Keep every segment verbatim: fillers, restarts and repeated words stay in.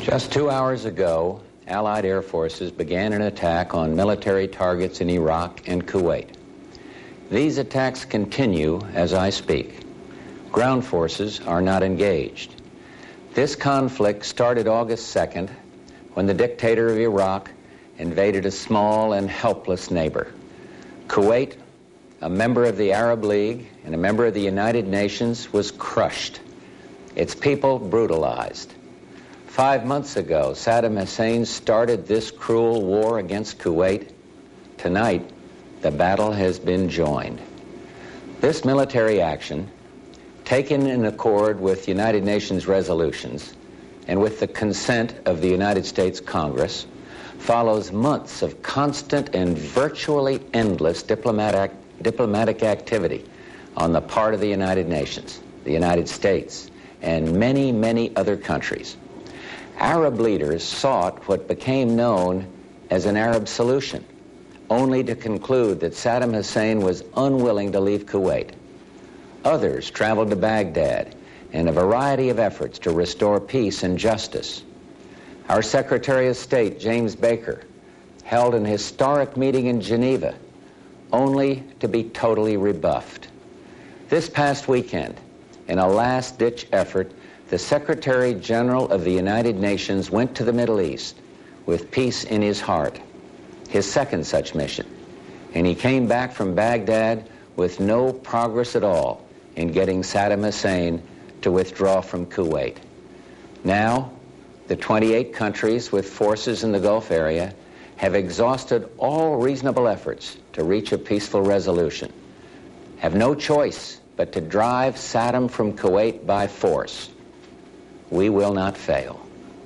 Just two hours ago, Allied air forces began an attack on military targets in Iraq and Kuwait. These attacks continue as I speak. Ground forces are not engaged. This conflict started August second when the dictator of Iraq invaded a small and helpless neighbor. Kuwait, a member of the Arab League and a member of the United Nations, was crushed. Its people brutalized. Five months ago, Saddam Hussein started this cruel war against Kuwait. Tonight, the battle has been joined. This military action, taken in accord with United Nations resolutions and with the consent of the United States Congress, follows months of constant and virtually endless diplomatic, diplomatic activity on the part of the United Nations, the United States, and many, many other countries. Arab leaders sought what became known as an Arab solution, only to conclude that Saddam Hussein was unwilling to leave Kuwait. Others traveled to Baghdad in a variety of efforts to restore peace and justice. Our Secretary of State, James Baker, held an historic meeting in Geneva, only to be totally rebuffed. This past weekend, in a last-ditch effort, the Secretary General of the United Nations went to the Middle East with peace in his heart, his second such mission, and he came back from Baghdad with no progress at all in getting Saddam Hussein to withdraw from Kuwait. Now, the twenty-eight countries with forces in the Gulf area have exhausted all reasonable efforts to reach a peaceful resolution, have no choice but to drive Saddam from Kuwait by force. We will not fail.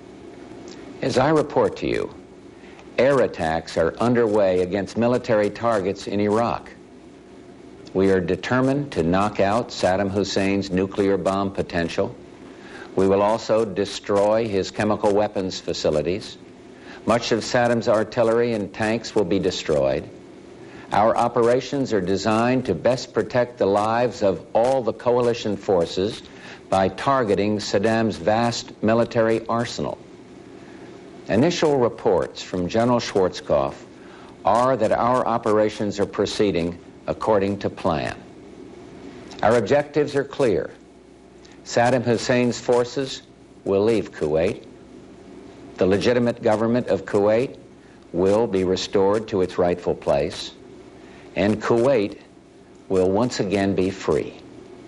As I report to you, air attacks are underway against military targets in Iraq. We are determined to knock out Saddam Hussein's nuclear bomb potential. We will also destroy his chemical weapons facilities. Much of Saddam's artillery and tanks will be destroyed. Our operations are designed to best protect the lives of all the coalition forces by targeting Saddam's vast military arsenal. Initial reports from General Schwarzkopf are that our operations are proceeding according to plan. Our objectives are clear. Saddam Hussein's forces will leave Kuwait. The legitimate government of Kuwait will be restored to its rightful place, and Kuwait will once again be free.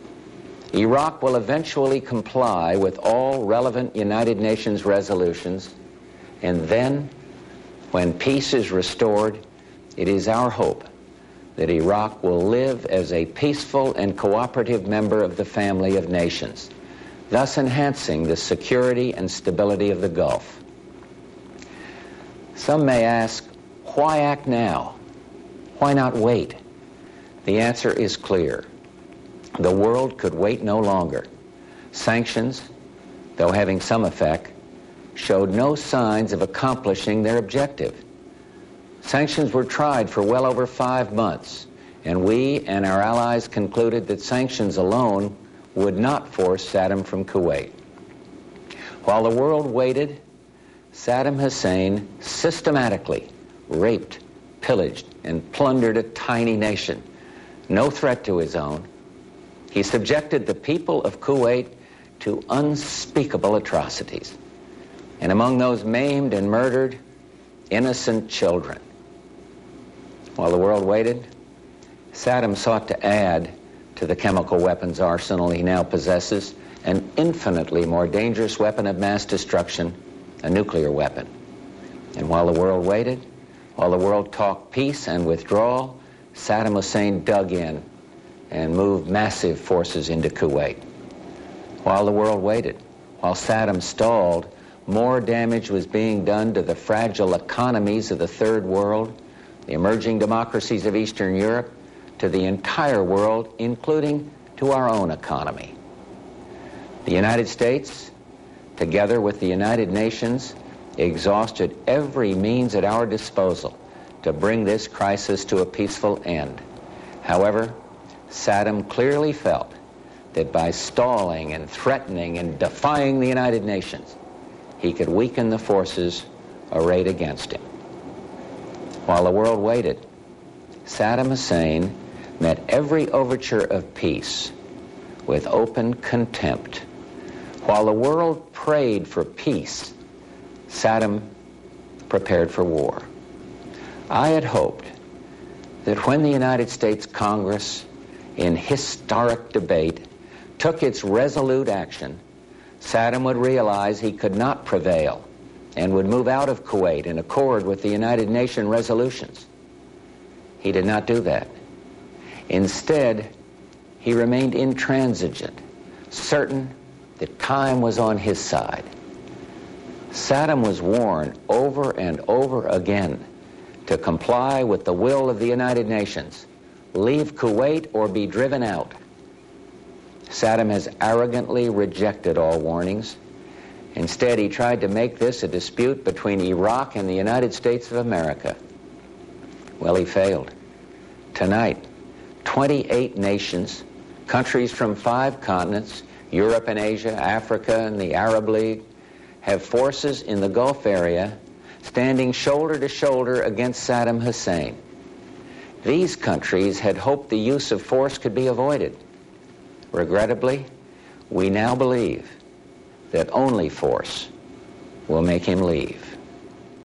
Iraq will eventually comply with all relevant United Nations resolutions, and then, when peace is restored, it is our hope that Iraq will live as a peaceful and cooperative member of the family of nations, thus enhancing the security and stability of the Gulf. Some may ask, why act now? Why not wait? The answer is clear. The world could wait no longer. Sanctions, though having some effect, showed no signs of accomplishing their objective. Sanctions were tried for well over five months, and we and our allies concluded that sanctions alone would not force Saddam from Kuwait. While the world waited, Saddam Hussein systematically raped, pillaged, and plundered a tiny nation, no threat to his own. He subjected the people of Kuwait to unspeakable atrocities, and among those maimed and murdered, innocent children. While the world waited, Saddam sought to add to the chemical weapons arsenal he now possesses an infinitely more dangerous weapon of mass destruction, a nuclear weapon. And while the world waited, while the world talked peace and withdrawal, Saddam Hussein dug in and moved massive forces into Kuwait. While the world waited, while Saddam stalled, more damage was being done to the fragile economies of the Third World, the emerging democracies of Eastern Europe, to the entire world, including to our own economy. The United States, together with the United Nations, exhausted every means at our disposal to bring this crisis to a peaceful end. However, Saddam clearly felt that by stalling and threatening and defying the United Nations, he could weaken the forces arrayed against him. While the world waited, Saddam Hussein met every overture of peace with open contempt. While the world prayed for peace, Saddam prepared for war. I had hoped that when the United States Congress, in historic debate, took its resolute action, Saddam would realize he could not prevail and would move out of Kuwait in accord with the United Nations resolutions. He did not do that. Instead, he remained intransigent, certain that time was on his side. Saddam was warned over and over again to comply with the will of the United Nations, leave Kuwait or be driven out. Saddam has arrogantly rejected all warnings. Instead, he tried to make this a dispute between Iraq and the United States of America. Well, he failed. Tonight, twenty-eight nations, countries from five continents, Europe and Asia, Africa and the Arab League, have forces in the Gulf area standing shoulder to shoulder against Saddam Hussein. These countries had hoped the use of force could be avoided. Regrettably, we now believe that only force will make him leave.